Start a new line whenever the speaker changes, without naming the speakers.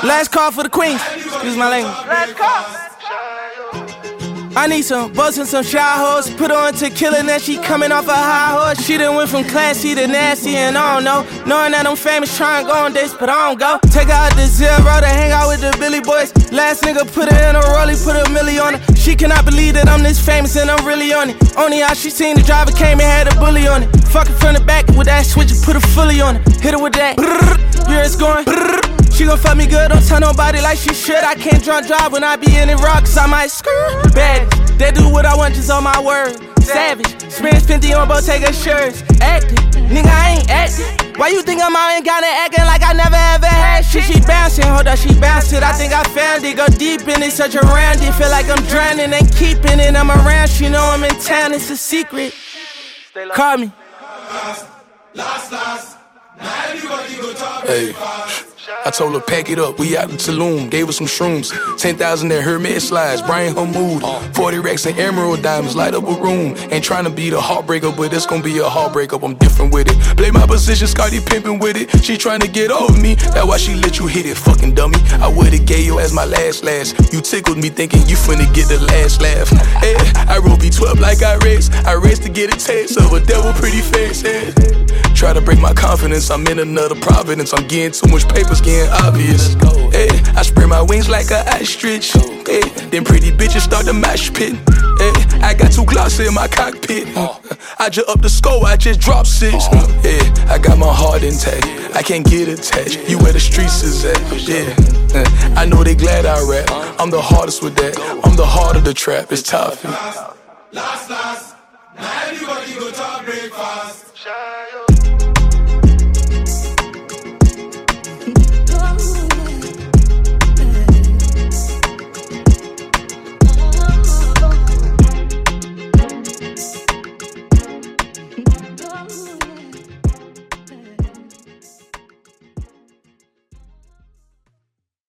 Last call for the queens. Excuse my language. Last call. I need some buzz and some shy hoes. Put her on tequila and then she coming off a high horse. She done went from classy to nasty and I don't know. Knowing that I'm famous, trying to go on dates, but I don't go. Take her out to Zero to hang out with the Billy Boys. Last nigga put her in a rollie, put a milli on her. She cannot believe that I'm this famous and I'm really on it. Only how she seen the driver came and had a bully on it. Fuck it from the back with that switch and put a fully on it. Hit her with that. Yeah, it's going. She gon' fuck me good, don't tell nobody like she should. I can't drunk drive when I be in it raw, cause I might skirt. Bad, they do what I want just on my word. Savage, spend 50 on Bottega shirts. Acting, nigga I ain't acting. Why you think I'm out in Ghana acting like I never ever had shit? She bouncing, hold up, she bounced it. I think I found it, go deep in it, such a roundy. Feel like I'm drowning, ain't keeping it. I'm around, she know I'm in town, it's a secret. Call me.
Last. Now everybody go talk
hey. I told her pack it up, we out in Tulum, gave her some shrooms, 10,000 that Hermes slides, brighten her mood, 40 racks and emerald diamonds, light up a room. Ain't trying to be the heartbreaker, but it's gonna be a heartbreaker, I'm different with it. Play my position, Scotty pimpin' with it. She trying to get over me, that's why she let you hit it, fucking dummy. I would've gave you as my last. You tickled me thinking you finna get the last laugh. Hey, I roll B12 like I race to get a taste of a devil pretty face. Hey. Try to break my confidence, I'm in another providence. I'm getting too much papers, getting obvious. Hey, I spread my wings like an ostrich. Hey, them pretty bitches start to mash pit. Hey, I got 2 Glocks in my cockpit. I just up the score, I just dropped 6. Hey, I got my heart intact, I can't get attached. You where the streets is at, yeah. I know they glad I rap, I'm the hardest with that. I'm the heart of the trap, it's tough.
Last. Now everybody go talk breakfast.
Oh.